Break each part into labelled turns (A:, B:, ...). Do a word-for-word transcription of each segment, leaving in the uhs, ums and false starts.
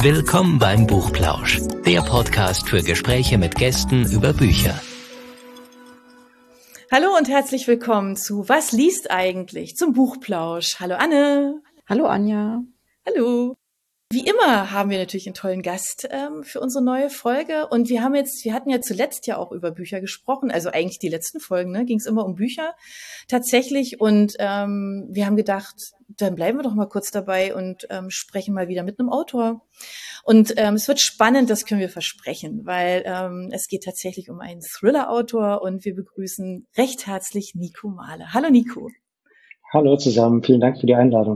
A: Willkommen beim Buchplausch, der Podcast für Gespräche mit Gästen über Bücher.
B: Hallo und herzlich willkommen zu Was liest eigentlich? Zum Buchplausch. Hallo Anne.
C: Hallo Anja.
B: Hallo. Wie immer haben wir natürlich einen tollen Gast ähm, für unsere neue Folge und wir haben jetzt, wir hatten ja zuletzt ja auch über Bücher gesprochen, also eigentlich die letzten Folgen, ne, ging es immer um Bücher tatsächlich und ähm, wir haben gedacht, dann bleiben wir doch mal kurz dabei und ähm, sprechen mal wieder mit einem Autor. Und ähm, es wird spannend, das können wir versprechen, weil ähm, es geht tatsächlich um einen Thriller-Autor und wir begrüßen recht herzlich Nico Mahle. Hallo Nico.
D: Hallo zusammen, vielen Dank für die Einladung.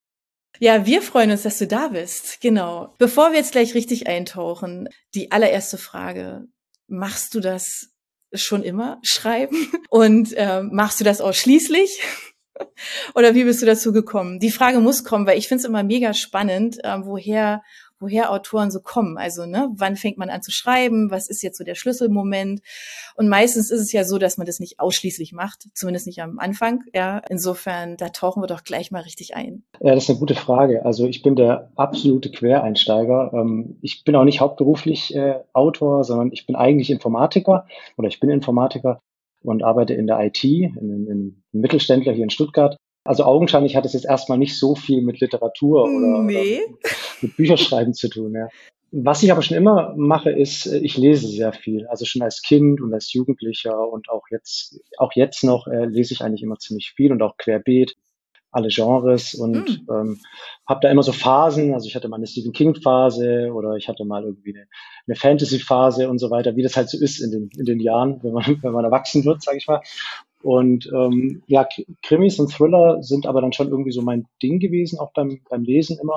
B: Ja, wir freuen uns, dass du da bist. Genau. Bevor wir jetzt gleich richtig eintauchen, die allererste Frage. Machst du das schon immer, schreiben? Und ähm, machst du das ausschließlich? Oder wie bist du dazu gekommen? Die Frage muss kommen, weil ich finde es immer mega spannend, ähm, woher woher Autoren so kommen. Also, ne, wann fängt man an zu schreiben? Was ist jetzt so der Schlüsselmoment? Und meistens ist es ja so, dass man das nicht ausschließlich macht, zumindest nicht am Anfang. Ja, insofern, da tauchen wir doch gleich mal richtig ein.
D: Ja, das ist eine gute Frage. Also ich bin der absolute Quereinsteiger. Ich bin auch nicht hauptberuflich äh, Autor, sondern ich bin eigentlich Informatiker oder ich bin Informatiker und arbeite in der I T, in, in Mittelständler hier in Stuttgart. Also augenscheinlich hat es jetzt erstmal nicht so viel mit Literatur oder,
B: nee.
D: oder mit Bücherschreiben zu tun. Ja. Was ich aber schon immer mache, ist, ich lese sehr viel. Also schon als Kind und als Jugendlicher und auch jetzt, auch jetzt noch äh, lese ich eigentlich immer ziemlich viel und auch querbeet, alle Genres und mm. ähm, habe da immer so Phasen. Also ich hatte mal eine Stephen King Phase oder ich hatte mal irgendwie eine, eine Fantasy Phase und so weiter, wie das halt so ist in den in den Jahren, wenn man wenn man erwachsen wird, sage ich mal. Und ähm, ja, Krimis und Thriller sind aber dann schon irgendwie so mein Ding gewesen, auch beim beim Lesen immer.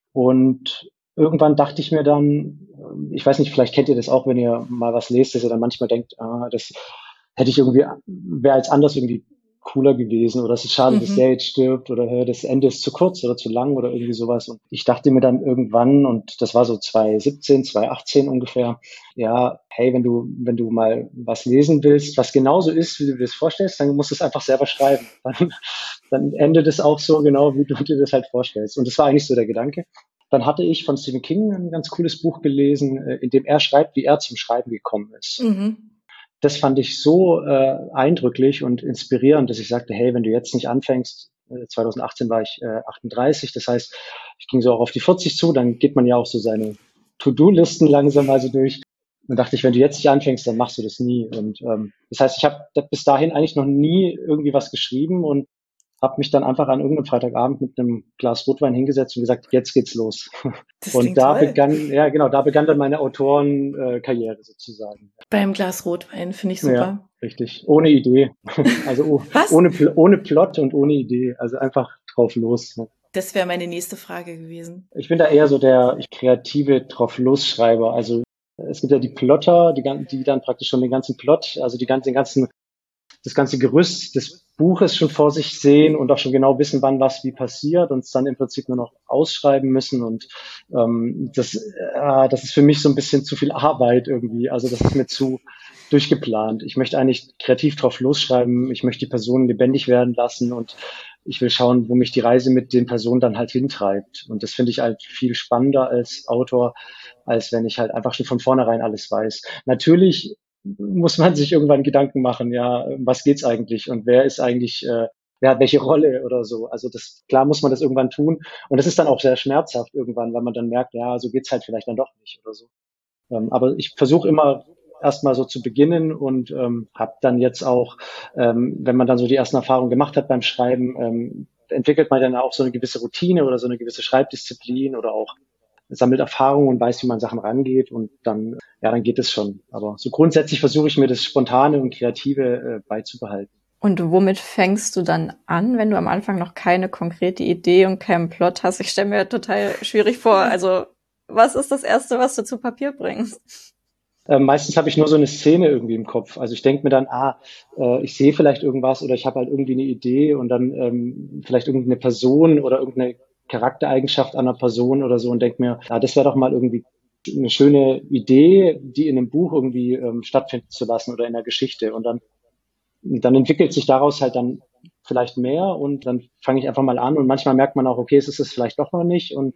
D: Und irgendwann dachte ich mir dann, ich weiß nicht, vielleicht kennt ihr das auch, wenn ihr mal was lest, dass ihr dann manchmal denkt, ah, das hätte ich irgendwie, wäre als anders irgendwie cooler gewesen oder es ist schade, mhm. dass der jetzt stirbt oder das Ende ist zu kurz oder zu lang oder irgendwie sowas. Und ich dachte mir dann irgendwann, und das war so zwanzig siebzehn, zwanzig achtzehn ungefähr, ja, hey, wenn du, wenn du mal was lesen willst, was genauso ist, wie du dir das vorstellst, dann musst du es einfach selber schreiben. Dann, dann endet es auch so genau, wie du dir das halt vorstellst. Und das war eigentlich so der Gedanke. Dann hatte ich von Stephen King ein ganz cooles Buch gelesen, in dem er schreibt, wie er zum Schreiben gekommen ist. Mhm. Das fand ich so äh, eindrücklich und inspirierend, dass ich sagte, hey, wenn du jetzt nicht anfängst, äh, zwanzig achtzehn war ich äh, achtunddreißig, das heißt, ich ging so auch auf die vierzig zu, dann geht man ja auch so seine To-Do-Listen langsam also durch. Dann dachte ich, wenn du jetzt nicht anfängst, dann machst du das nie. Und ähm, das heißt, ich habe bis dahin eigentlich noch nie irgendwie was geschrieben und habe mich dann einfach an irgendeinem Freitagabend mit einem Glas Rotwein hingesetzt und gesagt, jetzt geht's los.
B: Das
D: und da
B: toll.
D: begann, ja genau, da begann dann meine Autorenkarriere sozusagen.
B: Beim Glas Rotwein, finde ich super.
D: Ja, richtig. Ohne Idee. Also
B: Was?
D: ohne, ohne Plot und ohne Idee. Also einfach drauf los.
B: Das wäre meine nächste Frage gewesen.
D: Ich bin da eher so der kreative Drauf-Los-Schreiber. Also es gibt ja die Plotter, die, die dann praktisch schon den ganzen Plot, also die ganzen, den ganzen, das ganze Gerüst des Buches schon vor sich sehen und auch schon genau wissen, wann was wie passiert und es dann im Prinzip nur noch ausschreiben müssen. Und ähm, das, äh, das ist für mich so ein bisschen zu viel Arbeit irgendwie. Also das ist mir zu durchgeplant. Ich möchte eigentlich kreativ drauf losschreiben. Ich möchte die Personen lebendig werden lassen und ich will schauen, wo mich die Reise mit den Personen dann halt hintreibt. Und das finde ich halt viel spannender als Autor, als wenn ich halt einfach schon von vornherein alles weiß. Natürlich muss man sich irgendwann Gedanken machen, ja, was geht's eigentlich und wer ist eigentlich, äh, wer hat welche Rolle oder so. Also das, klar muss man das irgendwann tun und das ist dann auch sehr schmerzhaft irgendwann, weil man dann merkt, ja, so geht's halt vielleicht dann doch nicht oder so. Ähm, aber ich versuche immer erstmal so zu beginnen und ähm, habe dann jetzt auch, ähm, wenn man dann so die ersten Erfahrungen gemacht hat beim Schreiben, ähm, entwickelt man dann auch so eine gewisse Routine oder so eine gewisse Schreibdisziplin oder auch sammelt Erfahrung und weiß, wie man Sachen rangeht und dann, ja, dann geht es schon. Aber so grundsätzlich versuche ich mir das Spontane und Kreative äh, beizubehalten.
C: Und womit fängst du dann an, wenn du am Anfang noch keine konkrete Idee und keinen Plot hast? Ich stelle mir total schwierig vor. Also, was ist das Erste, was du zu Papier bringst?
D: Äh, meistens habe ich nur so eine Szene irgendwie im Kopf. Also ich denke mir dann, ah, äh, ich sehe vielleicht irgendwas oder ich habe halt irgendwie eine Idee und dann ähm, vielleicht irgendeine Person oder irgendeine Charaktereigenschaft einer Person oder so und denke mir, ja, das wäre doch mal irgendwie eine schöne Idee, die in einem Buch irgendwie ähm, stattfinden zu lassen oder in der Geschichte. Und dann, dann entwickelt sich daraus halt dann vielleicht mehr und dann fange ich einfach mal an und manchmal merkt man auch, okay, es ist es vielleicht doch noch nicht und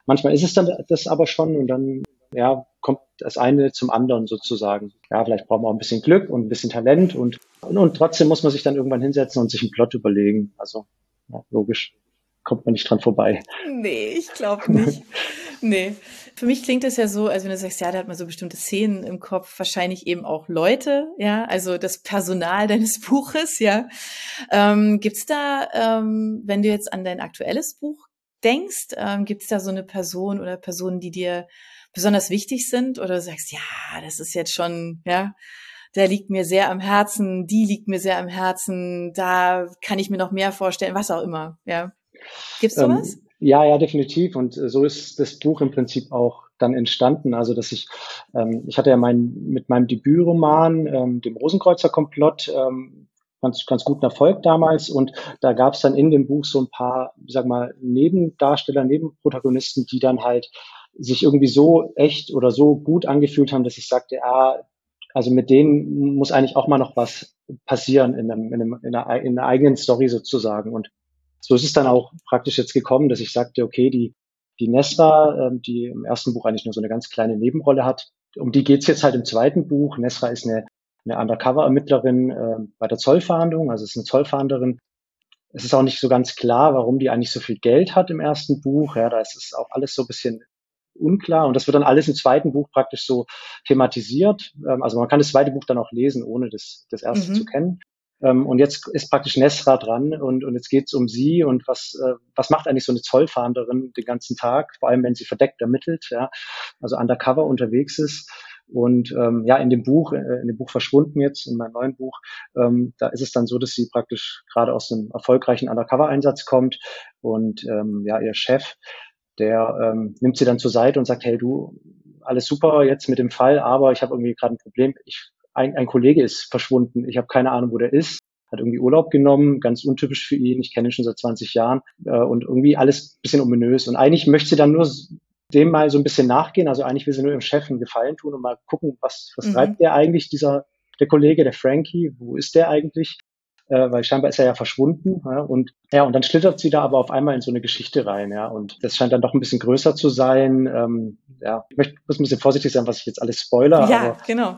D: Manchmal ist es dann das aber schon und dann ja, kommt das eine zum anderen sozusagen. Ja, vielleicht braucht man auch ein bisschen Glück und ein bisschen Talent und, und, und trotzdem muss man sich dann irgendwann hinsetzen und sich einen Plot überlegen. Also ja, logisch, kommt man nicht dran vorbei.
B: Nee, ich glaube nicht. Nee. Für mich klingt es ja so, also wenn du sagst, ja, da hat man so bestimmte Szenen im Kopf, wahrscheinlich eben auch Leute, ja, also das Personal deines Buches, ja. Ähm, gibt's da, ähm, wenn du jetzt an dein aktuelles Buch denkst, ähm, gibt's da so eine Person oder Personen, die dir besonders wichtig sind oder du sagst, ja, das ist jetzt schon, ja, der liegt mir sehr am Herzen, die liegt mir sehr am Herzen, da kann ich mir noch mehr vorstellen, was auch immer, ja. Gibt's sowas?
D: Ähm, ja, ja, definitiv. Und äh, so ist das Buch im Prinzip auch dann entstanden. Also, dass ich, ähm, ich hatte ja mein, mit meinem Debütroman, ähm, dem Rosenkreuzer Komplott, ähm, ganz, ganz guten Erfolg damals. Und da gab es dann in dem Buch so ein paar, sag mal, Nebendarsteller, Nebenprotagonisten, die dann halt sich irgendwie so echt oder so gut angefühlt haben, dass ich sagte, ah, also mit denen muss eigentlich auch mal noch was passieren in, einem, in, einem, in, einer, in einer eigenen Story sozusagen. Und so ist es dann auch praktisch jetzt gekommen, dass ich sagte, okay, die, die Nesra, ähm, die im ersten Buch eigentlich nur so eine ganz kleine Nebenrolle hat, um die geht's jetzt halt im zweiten Buch. Nesra ist eine, eine Undercover-Ermittlerin äh, bei der Zollfahndung, also ist eine Zollfahnderin. Es ist auch nicht so ganz klar, warum die eigentlich so viel Geld hat im ersten Buch. Ja, da ist es auch alles so ein bisschen unklar und das wird dann alles im zweiten Buch praktisch so thematisiert. Ähm, also man kann das zweite Buch dann auch lesen, ohne das, das erste
B: Mhm.
D: zu kennen. Ähm, und jetzt ist praktisch Nesra dran und, und jetzt geht's um sie und was, äh, was macht eigentlich so eine Zollfahnderin den ganzen Tag, vor allem wenn sie verdeckt ermittelt, ja, also undercover unterwegs ist. Und ähm, ja, in dem Buch, äh, in dem Buch Verschwunden jetzt, in meinem neuen Buch, ähm, da ist es dann so, dass sie praktisch gerade aus einem erfolgreichen Undercover-Einsatz kommt und ähm, ja, ihr Chef, der ähm, nimmt sie dann zur Seite und sagt, hey du, alles super jetzt mit dem Fall, aber ich habe irgendwie gerade ein Problem. Ich, ein, ein Kollege ist verschwunden, ich habe keine Ahnung, wo der ist, hat irgendwie Urlaub genommen, ganz untypisch für ihn, ich kenne ihn schon seit zwanzig Jahren äh, und irgendwie alles bisschen ominös. Und eigentlich möchte sie dann nur dem mal so ein bisschen nachgehen, also eigentlich will sie nur ihrem Chef einen Gefallen tun und mal gucken, was, was
B: Mhm.
D: treibt der eigentlich, dieser, der Kollege, der Frankie, wo ist der eigentlich? Äh, weil scheinbar ist er ja verschwunden, ja, und ja, und dann schlittert sie da aber auf einmal in so eine Geschichte rein, ja, und das scheint dann doch ein bisschen größer zu sein. Ähm, ja, ich möchte, muss ein bisschen vorsichtig sein, was ich jetzt alles spoiler,
B: Ja,
D: aber
B: genau.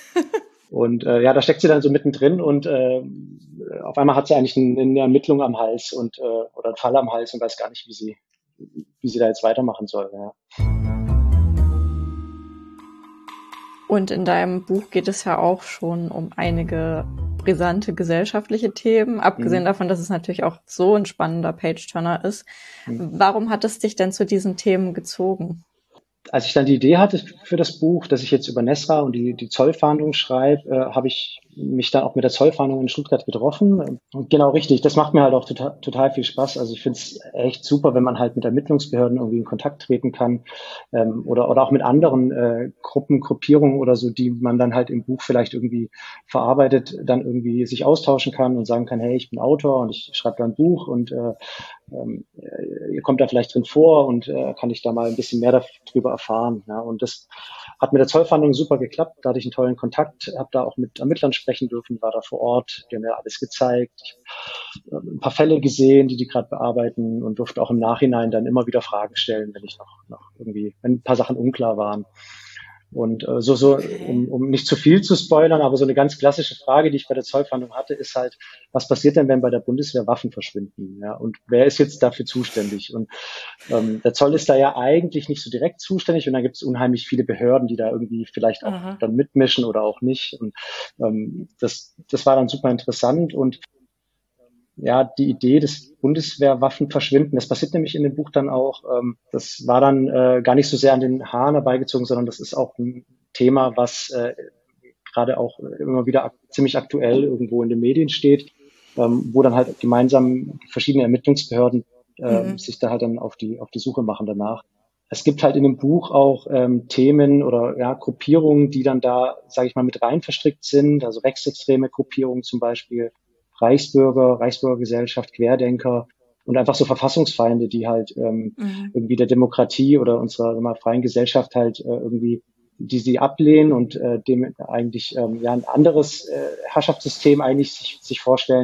D: und äh, ja, da steckt sie dann so mittendrin und äh, auf einmal hat sie eigentlich eine, eine Ermittlung am Hals und äh, oder einen Fall am Hals und weiß gar nicht, wie sie wie sie da jetzt weitermachen soll. Ja.
C: Und in deinem Buch geht es ja auch schon um einige brisante gesellschaftliche Themen, abgesehen
D: Mhm.
C: davon, dass es natürlich auch so ein spannender Page-Turner ist.
D: Mhm.
C: Warum hat es dich denn zu diesen Themen gezogen?
D: Als ich dann die Idee hatte für das Buch, dass ich jetzt über Nesra und die, die Zollfahndung schreibe, äh, habe ich mich dann auch mit der Zollfahndung in Stuttgart getroffen. Und genau richtig, das macht mir halt auch total, total viel Spaß. Also ich finde es echt super, wenn man halt mit Ermittlungsbehörden irgendwie in Kontakt treten kann ähm, oder, oder auch mit anderen äh, Gruppen, Gruppierungen oder so, die man dann halt im Buch vielleicht irgendwie verarbeitet, dann irgendwie sich austauschen kann und sagen kann, hey, ich bin Autor und ich schreibe da ein Buch und äh, ähm, ihr kommt da vielleicht drin vor und äh, kann ich da mal ein bisschen mehr darüber erfahren. Ja. Und das hat mit der Zollfahndung super geklappt. Da hatte ich einen tollen Kontakt, habe da auch mit Ermittlern sprechen dürfen, war da vor Ort, die haben mir alles gezeigt. Ich habe ein paar Fälle gesehen, die die gerade bearbeiten und durfte auch im Nachhinein dann immer wieder Fragen stellen, wenn ich noch, noch irgendwie, wenn ein paar Sachen unklar waren. Und äh, so, so
B: Okay.
D: um, um nicht zu viel zu spoilern, aber so eine ganz klassische Frage, die ich bei der Zollfahndung hatte, ist halt, was passiert denn, wenn bei der Bundeswehr Waffen verschwinden? Ja, und wer ist jetzt dafür zuständig? Und ähm, der Zoll ist da ja eigentlich nicht so direkt zuständig und dann gibt es unheimlich viele Behörden, die da irgendwie vielleicht auch
B: Aha.
D: dann mitmischen oder auch nicht. Und ähm, das, das war dann super interessant und ja, die Idee des Bundeswehrwaffen verschwinden, das passiert nämlich in dem Buch dann auch, ähm, das war dann äh, gar nicht so sehr an den Haaren herbeigezogen, sondern das ist auch ein Thema, was äh, gerade auch immer wieder ak ziemlich aktuell irgendwo in den Medien steht, ähm, wo dann halt gemeinsam verschiedene Ermittlungsbehörden ähm,
B: Mhm.
D: sich da halt dann auf die auf die Suche machen danach. Es gibt halt in dem Buch auch ähm, Themen oder ja, Gruppierungen, die dann da, sage ich mal, mit rein verstrickt sind, also rechtsextreme Gruppierungen zum Beispiel, Reichsbürger, Reichsbürgergesellschaft, Querdenker und einfach so Verfassungsfeinde, die halt ähm,
B: Mhm.
D: irgendwie der Demokratie oder unserer immer freien Gesellschaft halt äh, irgendwie, die sie ablehnen und äh, dem eigentlich ähm, ja ein anderes äh, Herrschaftssystem eigentlich sich, sich vorstellen.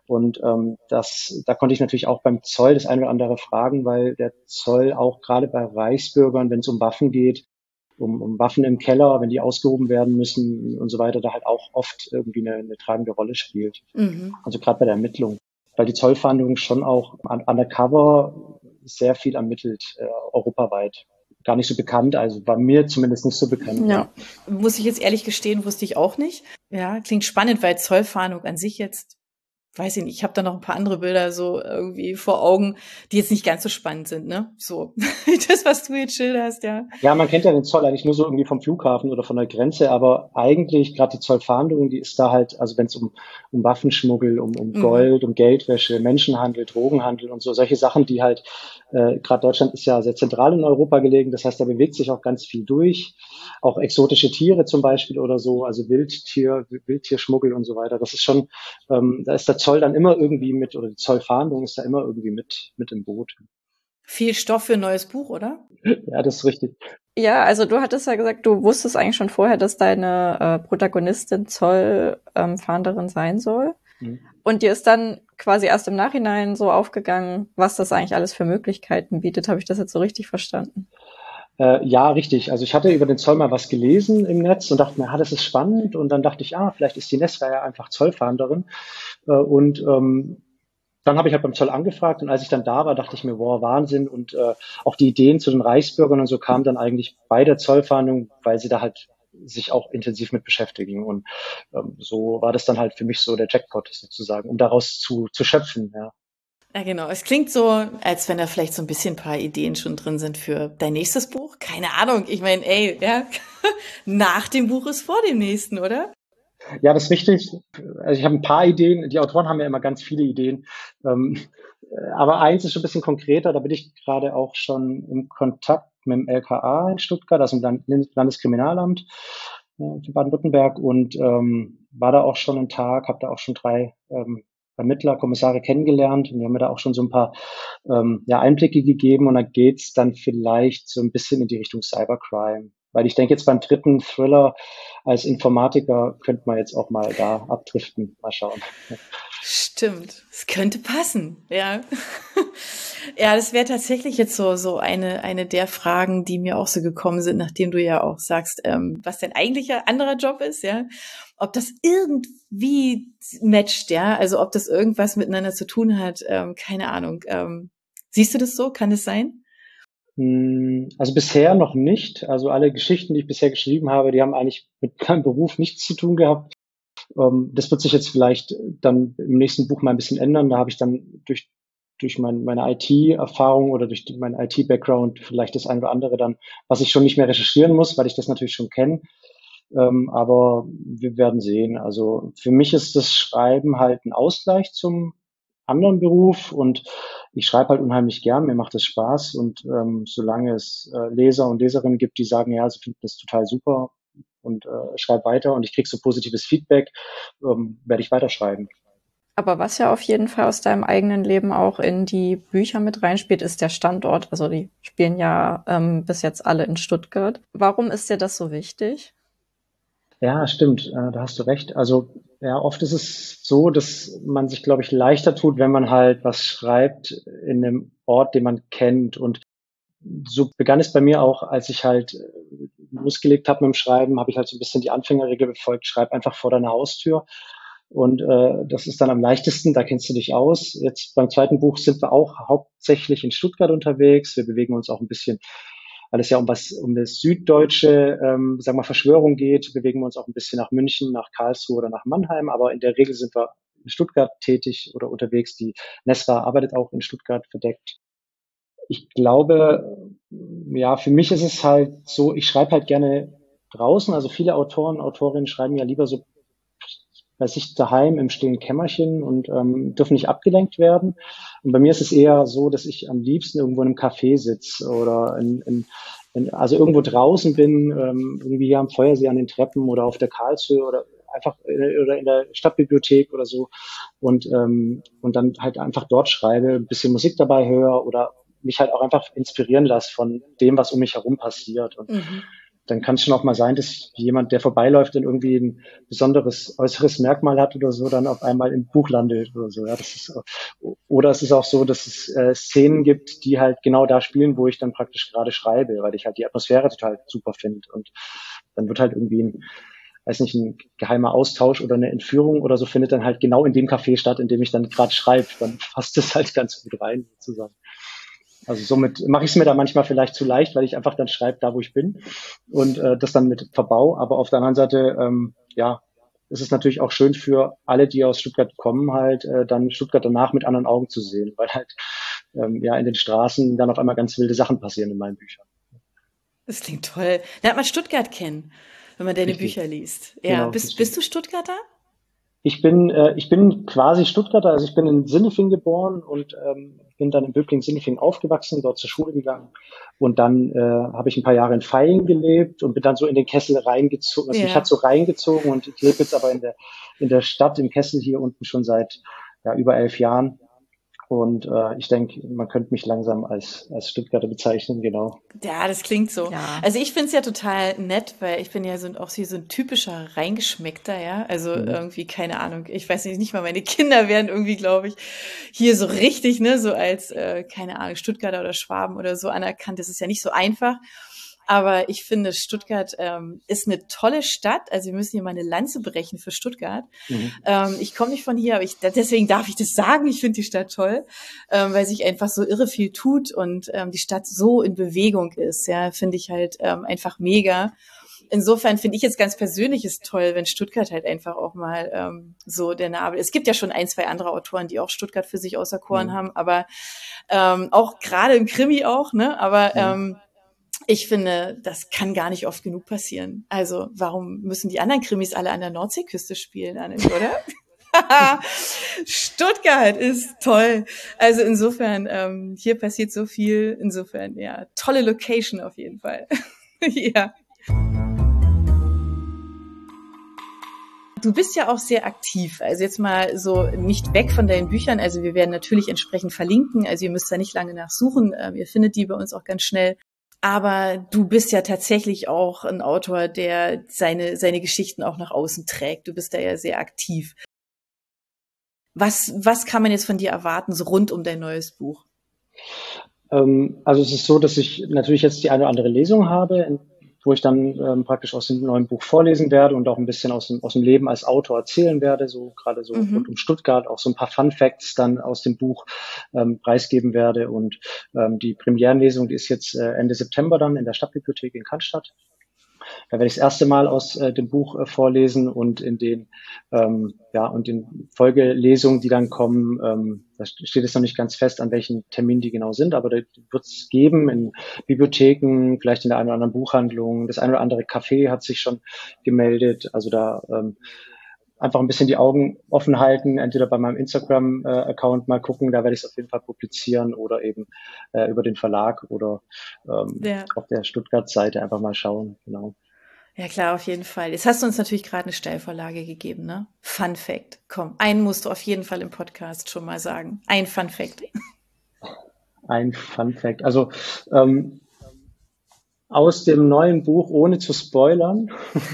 D: Und ähm, das, da konnte ich natürlich auch beim Zoll das eine oder andere fragen, weil der Zoll auch gerade bei Reichsbürgern, wenn es um Waffen geht, um, um Waffen im Keller, wenn die ausgehoben werden müssen und so weiter, da halt auch oft irgendwie eine, eine tragende Rolle spielt.
B: Mhm.
D: Also gerade bei der Ermittlung. Weil die Zollfahndung schon auch un- undercover sehr viel ermittelt, äh, europaweit. Gar nicht so bekannt, also war mir zumindest nicht so bekannt.
C: Ja.
B: Muss ich jetzt ehrlich gestehen, wusste ich auch nicht. Ja, klingt spannend, weil Zollfahndung an sich jetzt, weiß ich nicht, ich habe da noch ein paar andere Bilder so irgendwie vor Augen, die jetzt nicht ganz so spannend sind, ne? So, das, was du jetzt schilderst, ja.
D: Ja, man kennt ja den Zoll eigentlich nur so irgendwie vom Flughafen oder von der Grenze, aber eigentlich gerade die Zollfahndung, die ist da halt, also wenn es um, um Waffenschmuggel, um, um
B: Mhm.
D: Gold, um Geldwäsche, Menschenhandel, Drogenhandel und so, solche Sachen, die halt, äh, gerade Deutschland ist ja sehr zentral in Europa gelegen, das heißt, da bewegt sich auch ganz viel durch, auch exotische Tiere zum Beispiel oder so, also Wildtier, Wildtierschmuggel und so weiter, das ist schon, ähm, da ist der Zoll dann immer irgendwie mit, oder die Zollfahndung ist da immer irgendwie mit, mit im Boot.
B: Viel Stoff für ein neues Buch, oder?
D: Ja, das ist richtig.
C: Ja, also du hattest ja gesagt, du wusstest eigentlich schon vorher, dass deine äh, Protagonistin Zollfahnderin sein soll.
D: Mhm.
C: Und dir ist dann quasi erst im Nachhinein so aufgegangen, was das eigentlich alles für Möglichkeiten bietet. Habe ich das jetzt so richtig verstanden?
D: Äh, ja, richtig. Also ich hatte über den Zoll mal was gelesen im Netz und dachte mir, ah, das ist spannend. Und dann dachte ich, ah, vielleicht ist die Nesra ja einfach Zollfahnderin. Äh, und ähm, dann habe ich halt beim Zoll angefragt und als ich dann da war, dachte ich mir, wow, Wahnsinn. Und äh, auch die Ideen zu den Reichsbürgern und so kamen dann eigentlich bei der Zollfahndung, weil sie da halt sich auch intensiv mit beschäftigen. Und ähm, so war das dann halt für mich so der Jackpot sozusagen, um daraus zu, zu schöpfen. Ja.
B: Ja, genau. Es klingt so, als wenn da vielleicht so ein bisschen ein paar Ideen schon drin sind für dein nächstes Buch. Keine Ahnung. Ich meine, ey, ja, nach dem Buch ist vor dem nächsten, oder?
D: Ja, das ist richtig. Also ich habe ein paar Ideen. Die Autoren haben ja immer ganz viele Ideen. Ähm, äh, aber eins ist schon ein bisschen konkreter. Da bin ich gerade auch schon im Kontakt mit dem L K A in Stuttgart, also dem Land- Landeskriminalamt äh, für Baden-Württemberg und ähm, war da auch schon einen Tag, habe da auch schon drei ähm, Ermittler, Kommissare kennengelernt und die haben mir da auch schon so ein paar ähm, ja, Einblicke gegeben und da geht's dann vielleicht so ein bisschen in die Richtung Cybercrime. Weil ich denke jetzt beim dritten Thriller als Informatiker könnte man jetzt auch mal da abdriften. Mal schauen.
B: Stimmt. Es könnte passen, ja. Ja, das wäre tatsächlich jetzt so, so eine, eine der Fragen, die mir auch so gekommen sind, nachdem du ja auch sagst, ähm, was dein eigentlicher anderer Job ist, ja. Ob das irgendwie matcht, ja. Also ob das irgendwas miteinander zu tun hat, ähm, keine Ahnung. Ähm, siehst du das so? Kann es sein?
D: Hm, Also bisher noch nicht. Also alle Geschichten, die ich bisher geschrieben habe, die haben eigentlich mit meinem Beruf nichts zu tun gehabt. Ähm, das wird sich jetzt vielleicht dann im nächsten Buch mal ein bisschen ändern. Da habe ich dann durch durch mein, meine I T-Erfahrung oder durch die, meinen I T-Background vielleicht das eine oder andere dann, was ich schon nicht mehr recherchieren muss, weil ich das natürlich schon kenne. Ähm, aber wir werden sehen. Also für mich ist das Schreiben halt ein Ausgleich zum anderen Beruf und ich schreibe halt unheimlich gern, mir macht es Spaß und ähm, solange es äh, Leser und Leserinnen gibt, die sagen, ja, sie finden das total super und äh, schreib weiter und ich krieg so positives Feedback, ähm, werde ich weiterschreiben.
C: Aber was ja auf jeden Fall aus deinem eigenen Leben auch in die Bücher mit reinspielt, ist der Standort. Also die spielen ja ähm, bis jetzt alle in Stuttgart. Warum ist dir das so wichtig?
D: Ja, stimmt, äh, da hast du recht. Also ja, oft ist es so, dass man sich, glaube ich, leichter tut, wenn man halt was schreibt in einem Ort, den man kennt. Und so begann es bei mir auch, als ich halt äh, losgelegt habe mit dem Schreiben, habe ich halt so ein bisschen die Anfängerregel befolgt, schreib einfach vor deiner Haustür. Und äh, das ist dann am leichtesten, da kennst du dich aus. Jetzt beim zweiten Buch sind wir auch hauptsächlich in Stuttgart unterwegs. Wir bewegen uns auch ein bisschen, weil es ja um was, um das süddeutsche, ähm, sagen wir, Verschwörung geht, bewegen wir uns auch ein bisschen nach München, nach Karlsruhe oder nach Mannheim. Aber in der Regel sind wir in Stuttgart tätig oder unterwegs. Die Nesra arbeitet auch in Stuttgart verdeckt. Ich glaube, ja, für mich ist es halt so, ich schreibe halt gerne draußen. Also viele Autoren, Autorinnen schreiben ja lieber so bei sich daheim im stillen Kämmerchen und ähm, dürfen nicht abgelenkt werden. Und bei mir ist es eher so, dass ich am liebsten irgendwo in einem Café sitze oder in, in, in, also irgendwo draußen bin, ähm, irgendwie hier am Feuersee an den Treppen oder auf der Karlshöhe oder einfach in, oder in der Stadtbibliothek oder so und ähm, und dann halt einfach dort schreibe, ein bisschen Musik dabei höre oder mich halt auch einfach inspirieren lasse von dem, was um mich herum passiert. Und
B: Mhm.
D: dann kann es schon auch mal sein, dass jemand, der vorbeiläuft und irgendwie ein besonderes äußeres Merkmal hat oder so, dann auf einmal im Buch landet oder so. Ja, das ist, oder es ist auch so, dass es äh, Szenen gibt, die halt genau da spielen, wo ich dann praktisch gerade schreibe, weil ich halt die Atmosphäre total super finde. Und dann wird halt irgendwie ein, weiß nicht, ein geheimer Austausch oder eine Entführung oder so findet dann halt genau in dem Café statt, in dem ich dann gerade schreibe. Dann passt es halt ganz gut rein, sozusagen. Also somit mache ich es mir da manchmal vielleicht zu leicht, weil ich einfach dann schreibe, da wo ich bin und äh, das dann mit verbau. Aber auf der anderen Seite, ähm, ja, ist es natürlich auch schön für alle, die aus Stuttgart kommen, halt äh, dann Stuttgart danach mit anderen Augen zu sehen, weil halt ähm, ja in den Straßen dann auf einmal ganz wilde Sachen passieren in meinen Büchern.
B: Das klingt toll. Da hat man Stuttgart kennen, wenn man deine
D: Richtig.
B: Bücher liest. Ja,
D: Genau,
B: bist,
D: richtig.
B: bist du Stuttgarter?
D: Ich bin, äh, ich bin quasi Stuttgarter, also ich bin in Sindelfingen geboren und ähm, bin dann in Böblingen-Sindelfingen aufgewachsen, dort zur Schule gegangen und dann äh, habe ich ein paar Jahre in Vaihingen gelebt und bin dann so in den Kessel reingezogen. Also
B: Ja.
D: mich hat so reingezogen und ich lebe jetzt aber in der in der Stadt im Kessel hier unten schon seit ja, über elf Jahren. Und äh, ich denke, man könnte mich langsam als als Stuttgarter bezeichnen, genau.
B: Ja, das klingt so.
C: Ja.
B: Also ich find's ja total nett, weil ich bin ja so ein, auch so ein typischer Reingeschmeckter, ja. Also
D: Mhm.
B: irgendwie, keine Ahnung, ich weiß nicht, nicht mal meine Kinder werden irgendwie, glaube ich, hier so richtig, ne, so als, äh, keine Ahnung, Stuttgarter oder Schwaben oder so anerkannt. Das ist ja nicht so einfach. Aber ich finde, Stuttgart ähm, ist eine tolle Stadt. Also wir müssen hier mal eine Lanze brechen für Stuttgart.
D: Mhm.
B: Ähm, ich komme nicht von hier, aber ich, deswegen darf ich das sagen. Ich finde die Stadt toll, ähm, weil sich einfach so irre viel tut und ähm, die Stadt so in Bewegung ist. Ja, finde ich halt ähm, einfach mega. Insofern finde ich jetzt ganz persönlich ist toll, wenn Stuttgart halt einfach auch mal ähm, so der Nabel. Es gibt ja schon ein, zwei andere Autoren, die auch Stuttgart für sich auserkoren
D: Mhm.
B: haben, aber ähm, auch gerade im Krimi auch, ne? Aber
D: Mhm.
B: ähm, ich finde, das kann gar nicht oft genug passieren. Also warum müssen die anderen Krimis alle an der Nordseeküste spielen, Anne, oder? Stuttgart ist toll. Also insofern, ähm, hier passiert so viel. Insofern, ja, tolle Location auf jeden Fall. Ja. Du bist ja auch sehr aktiv. Also jetzt mal so nicht weg von deinen Büchern. Also wir werden natürlich entsprechend verlinken. Also ihr müsst da nicht lange nachsuchen. Ähm, ihr findet die bei uns auch ganz schnell. Aber du bist ja tatsächlich auch ein Autor, der seine, seine Geschichten auch nach außen trägt. Du bist da ja sehr aktiv. Was, was kann man jetzt von dir erwarten, so rund um dein neues Buch?
D: Ähm, also es ist so, dass ich natürlich jetzt die eine oder andere Lesung habe, wo ich dann ähm, praktisch aus dem neuen Buch vorlesen werde und auch ein bisschen aus dem, aus dem Leben als Autor erzählen werde, so gerade so
B: Mhm.
D: rund um Stuttgart, auch so ein paar Fun Facts dann aus dem Buch ähm, preisgeben werde. Und ähm, die Premierenlesung, die ist jetzt äh, Ende September dann in der Stadtbibliothek in Cannstatt. Da werde ich das erste Mal aus äh, dem Buch äh, vorlesen und in den ähm, ja und in Folgelesungen, die dann kommen, ähm, da steht es noch nicht ganz fest, an welchen Termin die genau sind, aber da wird es geben in Bibliotheken, vielleicht in der einen oder anderen Buchhandlung. Das eine oder andere Café hat sich schon gemeldet. Also da ähm, einfach ein bisschen die Augen offen halten, entweder bei meinem Instagram-Account mal gucken, da werde ich es auf jeden Fall publizieren oder eben äh, über den Verlag oder ähm,
B: Ja.
D: auf der Stuttgart-Seite einfach mal schauen. Genau.
B: Ja klar, auf jeden Fall. Jetzt hast du uns natürlich gerade eine Steilvorlage gegeben, ne? Fun Fact. Komm, einen musst du auf jeden Fall im Podcast schon mal sagen. Ein Fun Fact.
D: Ein Fun Fact. Also ähm, aus dem neuen Buch, ohne zu spoilern.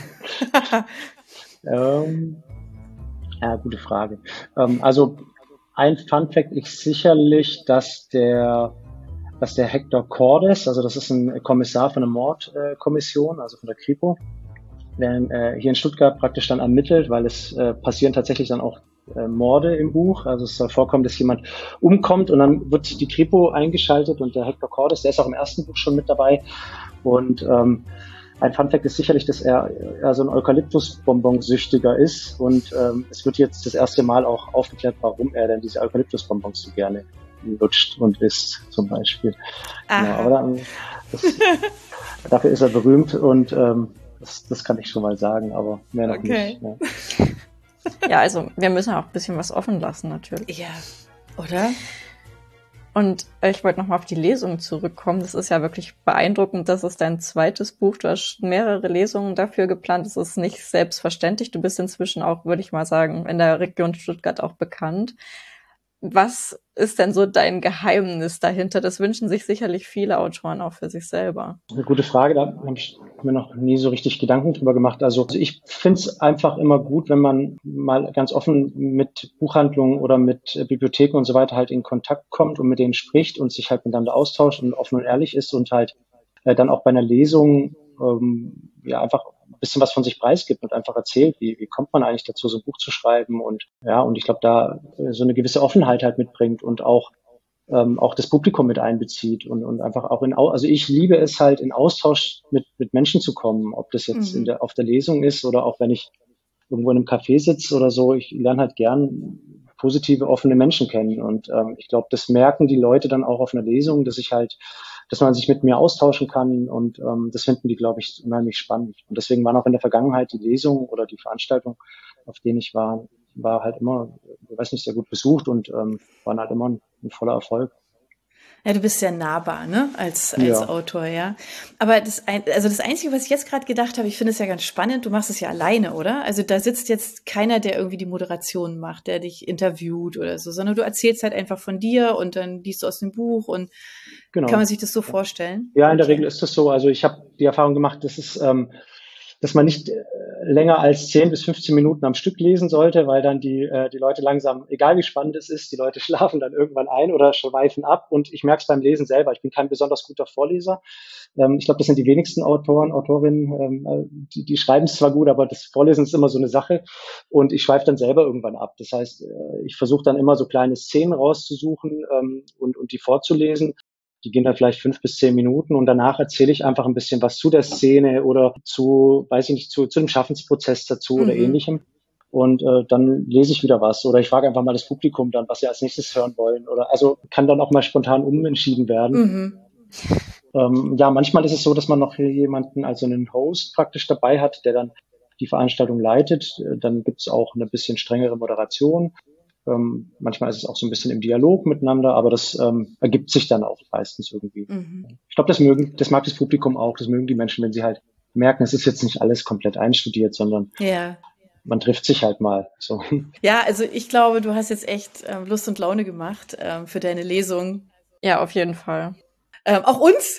D: ähm, ja, gute Frage. Ähm, also ein Fun Fact ist sicherlich, dass der dass der Hector Cordes, also das ist ein Kommissar von der Mordkommission, also von der Kripo, der äh, hier in Stuttgart praktisch dann ermittelt, weil es äh, passieren tatsächlich dann auch äh, Morde im Buch. Also es soll vorkommen, dass jemand umkommt und dann wird die Kripo eingeschaltet und der Hector Cordes, der ist auch im ersten Buch schon mit dabei. Und ähm, ein Funfact ist sicherlich, dass er, er so ein Eukalyptusbonbonsüchtiger ist und ähm, es wird jetzt das erste Mal auch aufgeklärt, warum er denn diese Eukalyptusbonbons so gerne lutscht und isst, zum Beispiel. Genau, aber dann, das, dafür ist er berühmt und ähm, das, das kann ich schon mal sagen, aber mehr noch
B: Okay.
D: nicht. Ne?
C: Ja, also wir müssen auch ein bisschen was offen lassen natürlich.
B: Ja, oder?
C: Und ich wollte nochmal auf die Lesung zurückkommen. Das ist ja wirklich beeindruckend. Das ist dein zweites Buch. Du hast mehrere Lesungen dafür geplant. Das ist nicht selbstverständlich. Du bist inzwischen auch, würde ich mal sagen, in der Region Stuttgart auch bekannt. Was ist denn so dein Geheimnis dahinter? Das wünschen sich sicherlich viele Autoren auch für sich selber.
D: Eine gute Frage. Da habe ich mir noch nie so richtig Gedanken drüber gemacht. Also ich finde es einfach immer gut, wenn man mal ganz offen mit Buchhandlungen oder mit äh, Bibliotheken und so weiter halt in Kontakt kommt und mit denen spricht und sich halt miteinander austauscht und offen und ehrlich ist und halt äh, dann auch bei einer Lesung ähm, ja einfach ein bisschen was von sich preisgibt und einfach erzählt, wie, wie kommt man eigentlich dazu, so ein Buch zu schreiben und ja, und ich glaube, da äh, so eine gewisse Offenheit halt mitbringt und auch ähm, auch das Publikum mit einbezieht und, und einfach auch in, Au- also ich liebe es halt in Austausch mit, mit Menschen zu kommen, ob das jetzt in
B: Mhm.
D: der, auf der Lesung ist oder auch wenn ich irgendwo in einem Café sitze oder so. Ich lerne halt gern positive, offene Menschen kennen und ähm, ich glaube, das merken die Leute dann auch auf einer Lesung, dass ich halt, dass man sich mit mir austauschen kann und ähm, das finden die, glaube ich, unheimlich spannend. Und deswegen waren auch in der Vergangenheit die Lesungen oder die Veranstaltungen, auf denen ich war, war halt immer, ich weiß nicht, sehr gut besucht und ähm, waren halt immer ein, ein voller Erfolg.
B: Ja, du bist sehr nahbar, ne, als, als
D: Ja,
B: Autor, ja. Aber das, ein, also das Einzige, was ich jetzt gerade gedacht habe, ich finde es ja ganz spannend, du machst es ja alleine, oder? Also da sitzt jetzt keiner, der irgendwie die Moderation macht, der dich interviewt oder so, sondern du erzählst halt einfach von dir und dann liest du aus dem Buch und kann man
D: genau.
B: sich das so vorstellen?
D: Ja, in der Regel
B: Okay.
D: ist das so. Also ich habe die Erfahrung gemacht, dass es, ähm, dass man nicht äh, länger als zehn bis fünfzehn Minuten am Stück lesen sollte, weil dann die, äh, die Leute langsam, egal wie spannend es ist, die Leute schlafen dann irgendwann ein oder schweifen ab. Und ich merke es beim Lesen selber. Ich bin kein besonders guter Vorleser. Ähm, ich glaube, das sind die wenigsten Autoren, Autorinnen, ähm, äh, die, die schreiben es zwar gut, aber das Vorlesen ist immer so eine Sache. Und ich schweife dann selber irgendwann ab. Das heißt, äh, ich versuche dann immer so kleine Szenen rauszusuchen ähm, und, und die vorzulesen. Die gehen dann vielleicht fünf bis zehn Minuten und danach erzähle ich einfach ein bisschen was zu der Szene oder zu, weiß ich nicht, zu, zu dem Schaffensprozess dazu oder
B: Mhm.
D: ähnlichem. Und äh, dann lese ich wieder was oder ich frage einfach mal das Publikum dann, was sie als nächstes hören wollen. Oder also kann dann auch mal spontan umentschieden werden.
B: Mhm.
D: Ähm, ja, manchmal ist es so, dass man noch jemanden, also einen Host praktisch dabei hat, der dann die Veranstaltung leitet. Äh, Dann gibt es auch eine bisschen strengere Moderation. Ähm, manchmal ist es auch so ein bisschen im Dialog miteinander, aber das ähm, ergibt sich dann auch meistens irgendwie.
B: Mhm.
D: Ich glaube, das mögen, das mag das Publikum auch, das mögen die Menschen, wenn sie halt merken, es ist jetzt nicht alles komplett einstudiert, sondern
B: Ja.
D: man trifft sich halt mal. So.
B: Ja, also ich glaube, du hast jetzt echt ähm, Lust und Laune gemacht ähm, für deine Lesung.
C: Ja, auf jeden Fall.
B: Ähm, auch uns.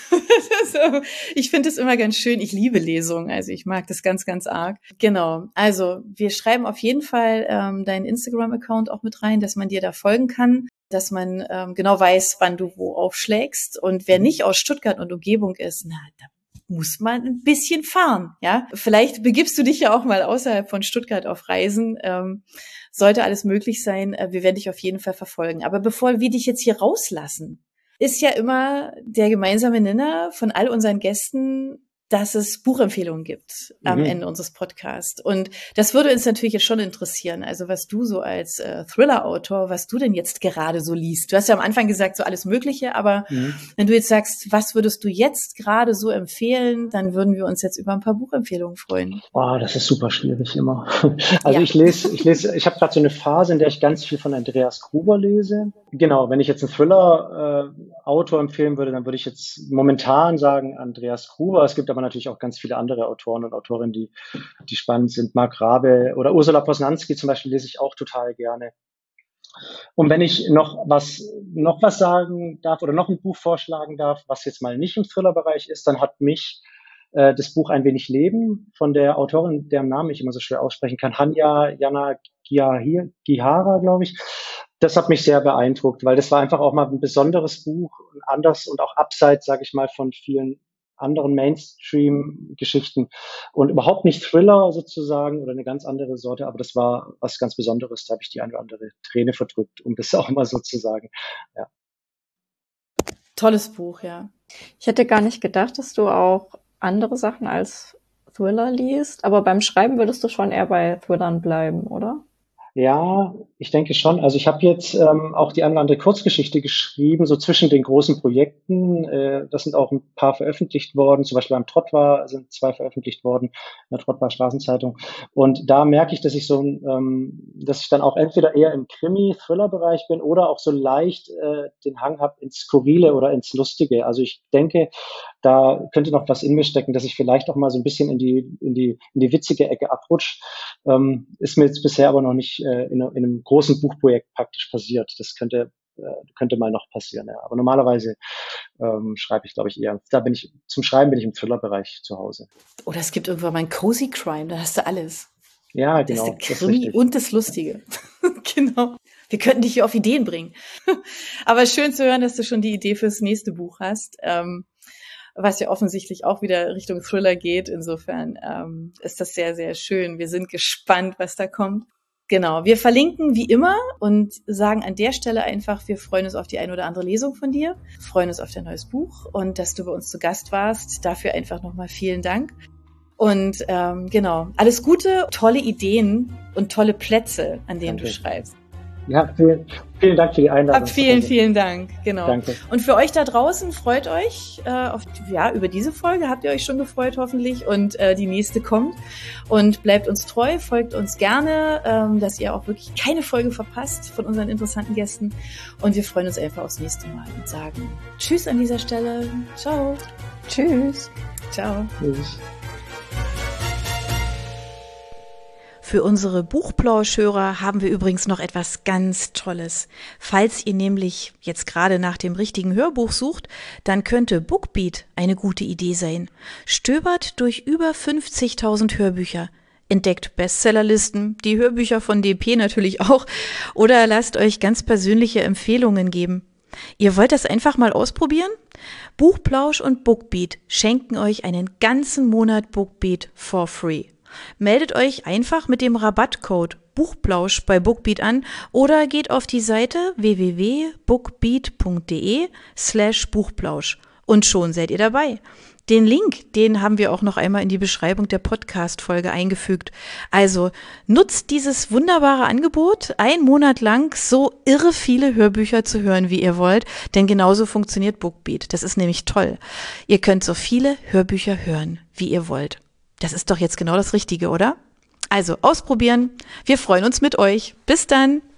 B: Also, ich finde es immer ganz schön. Ich liebe Lesungen. Also ich mag das ganz, ganz arg. Genau. Also wir schreiben auf jeden Fall ähm, deinen Instagram-Account auch mit rein, dass man dir da folgen kann, dass man ähm, genau weiß, wann du wo aufschlägst. Und wer nicht aus Stuttgart und Umgebung ist, na, da muss man ein bisschen fahren, ja. Vielleicht begibst du dich ja auch mal außerhalb von Stuttgart auf Reisen. Ähm, sollte alles möglich sein. Äh, wir werden dich auf jeden Fall verfolgen. Aber bevor wir dich jetzt hier rauslassen, ist ja immer der gemeinsame Nenner von all unseren Gästen, dass es Buchempfehlungen gibt am
D: Mhm.
B: Ende unseres Podcasts. Und das würde uns natürlich jetzt schon interessieren. Also was du so als äh, Thriller-Autor, was du denn jetzt gerade so liest. Du hast ja am Anfang gesagt, so alles Mögliche, aber
D: Mhm.
B: wenn du jetzt sagst, was würdest du jetzt gerade so empfehlen, dann würden wir uns jetzt über ein paar Buchempfehlungen freuen.
D: Oh, das ist super schwierig immer. Also
B: Ja.
D: ich lese, ich lese, ich habe gerade so eine Phase, in der ich ganz viel von Andreas Gruber lese. Genau, wenn ich jetzt einen Thriller-Autor empfehlen würde, dann würde ich jetzt momentan sagen Andreas Gruber. Es gibt aber natürlich auch ganz viele andere Autoren und Autorinnen, die, die spannend sind. Mark Rabe oder Ursula Posnanski zum Beispiel lese ich auch total gerne. Und wenn ich noch was, noch was sagen darf oder noch ein Buch vorschlagen darf, was jetzt mal nicht im Thriller-Bereich ist, dann hat mich äh, das Buch Ein wenig Leben von der Autorin, deren Namen ich immer so schwer aussprechen kann, Hanya Jana Gihara, glaube ich. Das hat mich sehr beeindruckt, weil das war einfach auch mal ein besonderes Buch, anders und auch abseits, sage ich mal, von vielen anderen Mainstream-Geschichten und überhaupt nicht Thriller sozusagen oder eine ganz andere Sorte, aber das war was ganz Besonderes. Da habe ich die eine oder andere Träne verdrückt, um das auch mal so zu sagen. Ja.
B: Tolles Buch, ja.
C: Ich hätte gar nicht gedacht, dass du auch andere Sachen als Thriller liest, aber beim Schreiben würdest du schon eher bei Thrillern bleiben, oder?
D: Ja, ich denke schon. Also ich habe jetzt ähm, auch die eine oder andere Kurzgeschichte geschrieben, so zwischen den großen Projekten. Äh, das sind auch ein paar veröffentlicht worden. Zum Beispiel beim Trottwar sind zwei veröffentlicht worden, in der Trottwar Straßenzeitung. Und da merke ich, dass ich so, ähm, dass ich dann auch entweder eher im Krimi-Thriller-Bereich bin oder auch so leicht äh, den Hang habe ins Skurrile oder ins Lustige. Also ich denke, da könnte noch was in mir stecken, dass ich vielleicht auch mal so ein bisschen in die in die in die witzige Ecke abrutsche. Ähm, ist mir jetzt bisher aber noch nicht äh, in, in einem großen Buchprojekt praktisch passiert. Das könnte äh, könnte mal noch passieren. Ja. Aber normalerweise ähm, schreibe ich, glaube ich, eher. Da bin ich, zum Schreiben bin ich im Thriller-Bereich zu Hause.
B: Oder es gibt irgendwann mal ein Cozy Crime, da hast du alles.
D: Ja,
B: Das ist
D: genau.
B: der Krimi und das Lustige. Genau. Wir könnten dich hier auf Ideen bringen. Aber schön zu hören, dass du schon die Idee fürs nächste Buch hast, ähm, was ja offensichtlich auch wieder Richtung Thriller geht. Insofern ähm, ist das sehr, sehr schön. Wir sind gespannt, was da kommt. Genau. Wir verlinken wie immer und sagen an der Stelle einfach, wir freuen uns auf die ein oder andere Lesung von dir, freuen uns auf dein neues Buch und dass du bei uns zu Gast warst. Dafür einfach nochmal vielen Dank. Und ähm, genau, alles Gute, tolle Ideen und tolle Plätze, an denen
D: Danke.
B: Du schreibst.
D: Ja, vielen, vielen Dank für die Einladung.
B: Ab vielen, vielen Dank. Genau.
D: Danke.
B: Und für euch da draußen, freut euch äh, auf, ja, über diese Folge. Habt ihr euch schon gefreut, hoffentlich. Und äh, die nächste kommt. Und bleibt uns treu, folgt uns gerne, ähm, dass ihr auch wirklich keine Folge verpasst von unseren interessanten Gästen. Und wir freuen uns einfach aufs nächste Mal und sagen Tschüss an dieser Stelle. Ciao.
C: Tschüss.
B: Ciao.
D: Tschüss.
B: Für unsere Buchplauschhörer haben wir übrigens noch etwas ganz Tolles. Falls ihr nämlich jetzt gerade nach dem richtigen Hörbuch sucht, dann könnte Bookbeat eine gute Idee sein. Stöbert durch über fünfzigtausend Hörbücher, entdeckt Bestsellerlisten, die Hörbücher von D P natürlich auch, oder lasst euch ganz persönliche Empfehlungen geben. Ihr wollt das einfach mal ausprobieren? Buchplausch und Bookbeat schenken euch einen ganzen Monat Bookbeat for free. Meldet euch einfach mit dem Rabattcode Buchplausch bei Bookbeat an oder geht auf die Seite w w w punkt bookbeat punkt d e slash Buchplausch und schon seid ihr dabei. Den Link, den haben wir auch noch einmal in die Beschreibung der Podcast-Folge eingefügt. Also nutzt dieses wunderbare Angebot, einen Monat lang so irre viele Hörbücher zu hören, wie ihr wollt, denn genauso funktioniert Bookbeat. Das ist nämlich toll. Ihr könnt so viele Hörbücher hören, wie ihr wollt. Das ist doch jetzt genau das Richtige, oder? Also ausprobieren. Wir freuen uns mit euch. Bis dann.